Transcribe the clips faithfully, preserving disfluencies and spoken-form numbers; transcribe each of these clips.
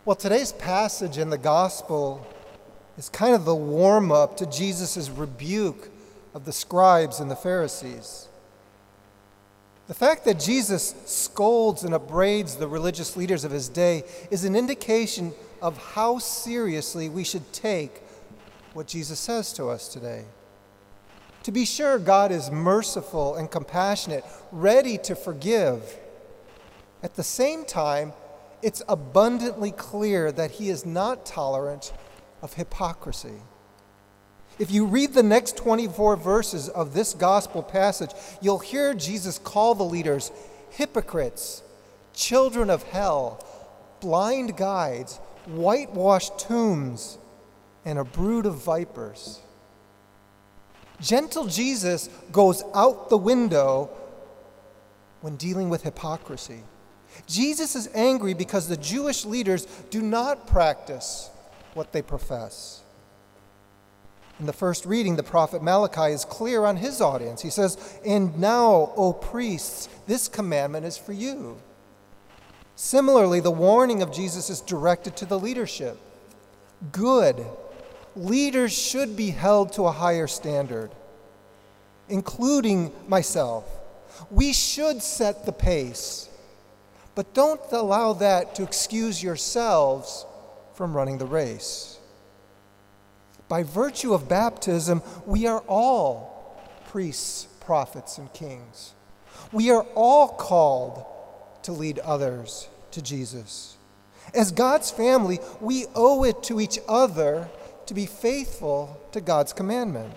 Well, today's passage in the gospel is kind of the warm-up to Jesus' rebuke of the scribes and the Pharisees. The fact that Jesus scolds and upbraids the religious leaders of his day is an indication of how seriously we should take what Jesus says to us today. To be sure, God is merciful and compassionate, ready to forgive. At the same time, it's abundantly clear that he is not tolerant of hypocrisy. If you read the next twenty-four verses of this gospel passage, you'll hear Jesus call the leaders hypocrites, children of hell, blind guides, whitewashed tombs, and a brood of vipers. Gentle Jesus goes out the window when dealing with hypocrisy. Jesus is angry because the Jewish leaders do not practice what they profess. In the first reading, the prophet Malachi is clear on his audience. He says, "And now, O priests, this commandment is for you." Similarly, the warning of Jesus is directed to the leadership. Good. Leaders should be held to a higher standard, including myself. We should set the pace, but don't allow that to excuse yourselves from running the race. By virtue of baptism, we are all priests, prophets, and kings. We are all called to lead others to Jesus. As God's family, we owe it to each other to be faithful to God's commandment.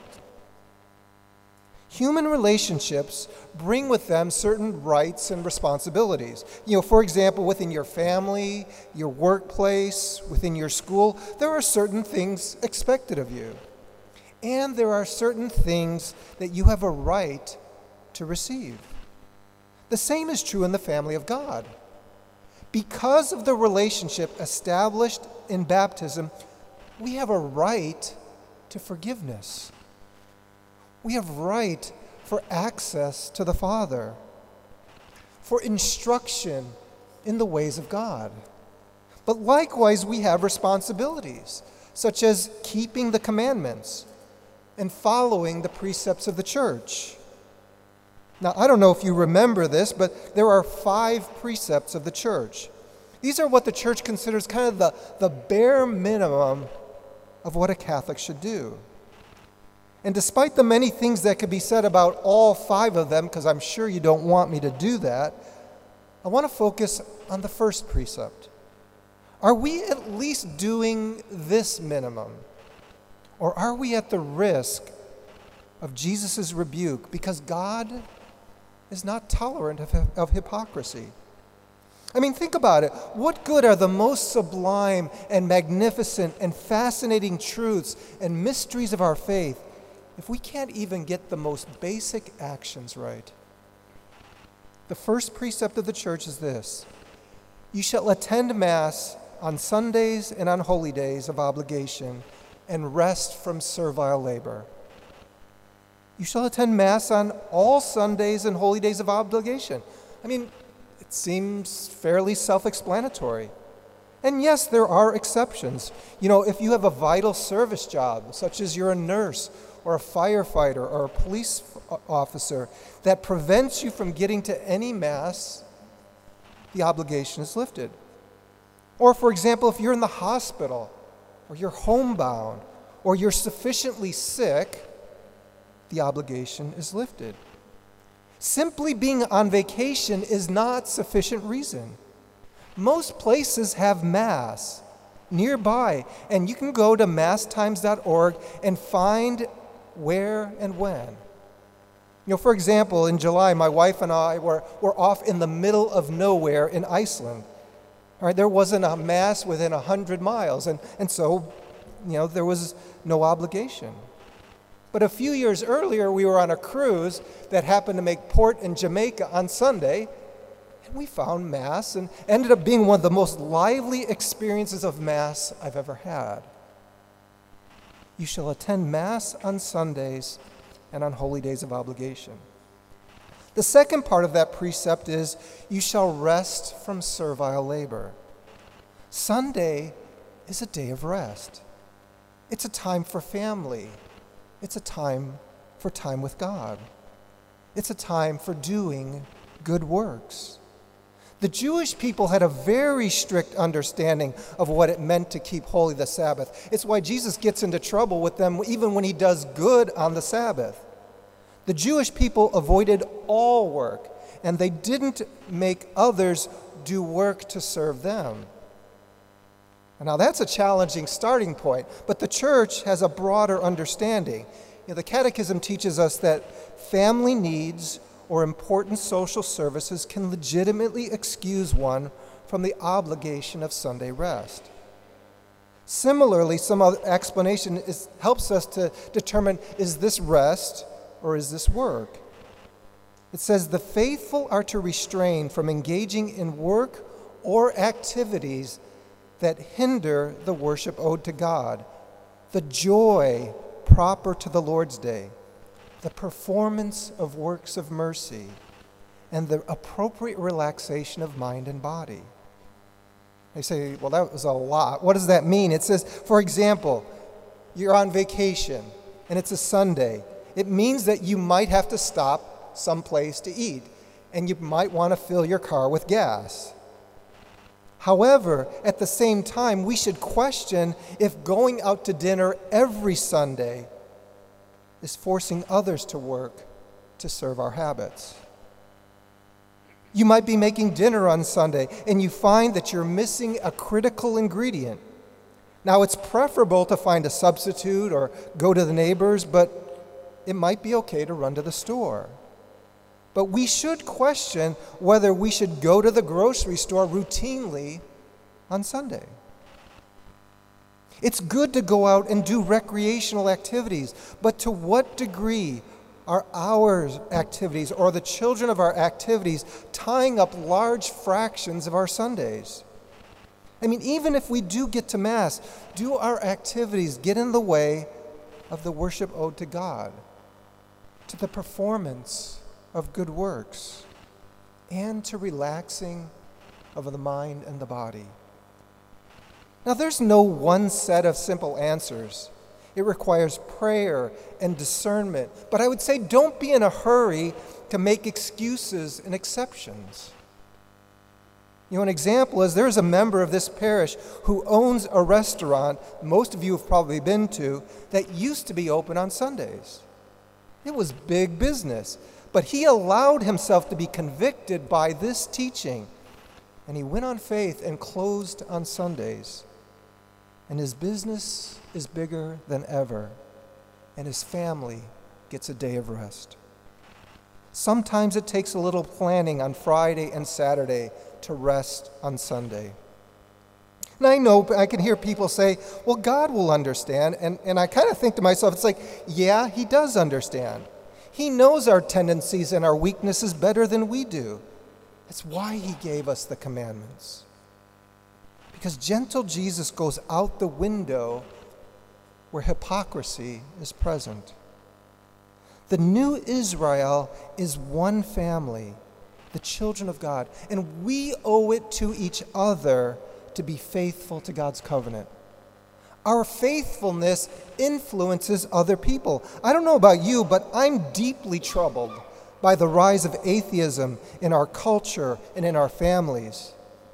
Human relationships bring with them certain rights and responsibilities. You know, for example, within your family, your workplace, within your school, there are certain things expected of you. And there are certain things that you have a right to receive. The same is true in the family of God. Because of the relationship established in baptism, we have a right to forgiveness. We have right for access to the Father, for instruction in the ways of God. But likewise, we have responsibilities, such as keeping the commandments and following the precepts of the church. Now, I don't know if you remember this, but there are five precepts of the church. These are what the church considers kind of the, the bare minimum of what a Catholic should do. And despite the many things that could be said about all five of them, because I'm sure you don't want me to do that, I want to focus on the first precept. Are we at least doing this minimum? Or are we at the risk of Jesus' rebuke because God is not tolerant of, of hypocrisy? I mean, think about it. What good are the most sublime and magnificent and fascinating truths and mysteries of our faith if we can't even get the most basic actions right? The first precept of the church is this: you shall attend Mass on Sundays and on holy days of obligation and rest from servile labor. You shall attend Mass on all Sundays and holy days of obligation. I mean, it seems fairly self-explanatory. And yes, there are exceptions. You know, if you have a vital service job, such as you're a nurse or a firefighter or a police officer, that prevents you from getting to any Mass, the obligation is lifted. Or, for example, if you're in the hospital, or you're homebound, or you're sufficiently sick, the obligation is lifted. Simply being on vacation is not sufficient reason. Most places have Mass nearby, and you can go to mass times dot org and find where and when. You know, for example, in July, my wife and I were, were off in the middle of nowhere in Iceland. All right, there wasn't a Mass within one hundred miles, and, and so, you know, there was no obligation. But a few years earlier, we were on a cruise that happened to make port in Jamaica on Sunday, and we found Mass and ended up being one of the most lively experiences of Mass I've ever had. You shall attend Mass on Sundays and on holy days of obligation. The second part of that precept is, you shall rest from servile labor. Sunday is a day of rest. It's a time for family. It's a time for time with God. It's a time for doing good works. The Jewish people had a very strict understanding of what it meant to keep holy the Sabbath. It's why Jesus gets into trouble with them even when he does good on the Sabbath. The Jewish people avoided all work, and they didn't make others do work to serve them. Now that's a challenging starting point, but the church has a broader understanding. You know, the Catechism teaches us that family needs or important social services can legitimately excuse one from the obligation of Sunday rest. Similarly, some other explanation is, helps us to determine, is this rest or is this work? It says, the faithful are to restrain from engaging in work or activities that hinder the worship owed to God, the joy proper to the Lord's day, the performance of works of mercy, and the appropriate relaxation of mind and body. They say, well, that was a lot. What does that mean? It says, for example, you're on vacation and it's a Sunday. It means that you might have to stop someplace to eat, and you might want to fill your car with gas. However, at the same time, we should question if going out to dinner every Sunday is forcing others to work to serve our habits. You might be making dinner on Sunday, and you find that you're missing a critical ingredient. Now, it's preferable to find a substitute or go to the neighbors, but it might be okay to run to the store. But we should question whether we should go to the grocery store routinely on Sunday. It's good to go out and do recreational activities, but to what degree are our activities or the children of our activities tying up large fractions of our Sundays? I mean, even if we do get to Mass, do our activities get in the way of the worship owed to God, to the performance of good works, and to relaxing of the mind and the body? Now, there's no one set of simple answers. It requires prayer and discernment. But I would say don't be in a hurry to make excuses and exceptions. You know, an example is there's a member of this parish who owns a restaurant most of you have probably been to that used to be open on Sundays. It was big business. But he allowed himself to be convicted by this teaching, and he went on faith and closed on Sundays. And his business is bigger than ever, and his family gets a day of rest. Sometimes it takes a little planning on Friday and Saturday to rest on Sunday. And I know, I can hear people say, well, God will understand, and, and I kind of think to myself, it's like, yeah, he does understand. He knows our tendencies and our weaknesses better than we do. That's why he gave us the commandments. Because gentle Jesus goes out the window where hypocrisy is present. The new Israel is one family, the children of God, and we owe it to each other to be faithful to God's covenant. Our faithfulness influences other people. I don't know about you, but I'm deeply troubled by the rise of atheism in our culture and in our families.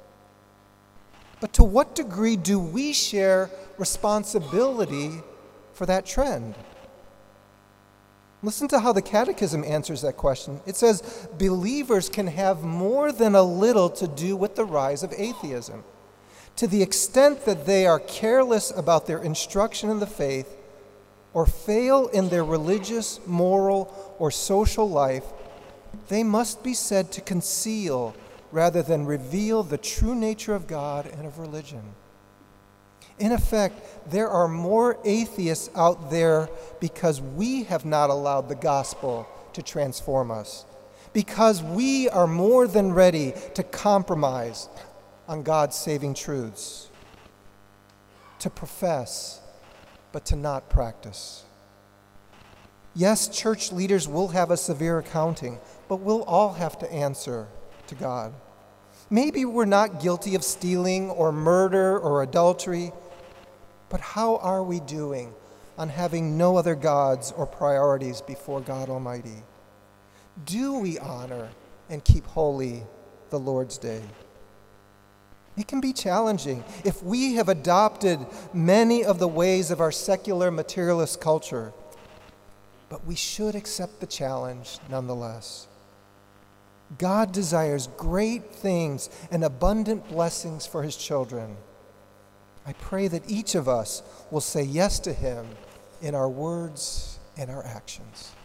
But to what degree do we share responsibility for that trend? Listen to how the Catechism answers that question. It says, believers can have more than a little to do with the rise of atheism. To the extent that they are careless about their instruction in the faith or fail in their religious, moral, or social life, they must be said to conceal rather than reveal the true nature of God and of religion. In effect, there are more atheists out there because we have not allowed the gospel to transform us, because we are more than ready to compromise on God's saving truths, to profess, but to not practice. Yes, church leaders will have a severe accounting, but we'll all have to answer to God. Maybe we're not guilty of stealing or murder or adultery, but how are we doing on having no other gods or priorities before God Almighty? Do we honor and keep holy the Lord's Day? It can be challenging if we have adopted many of the ways of our secular materialist culture, but we should accept the challenge nonetheless. God desires great things and abundant blessings for his children. I pray that each of us will say yes to him in our words and our actions.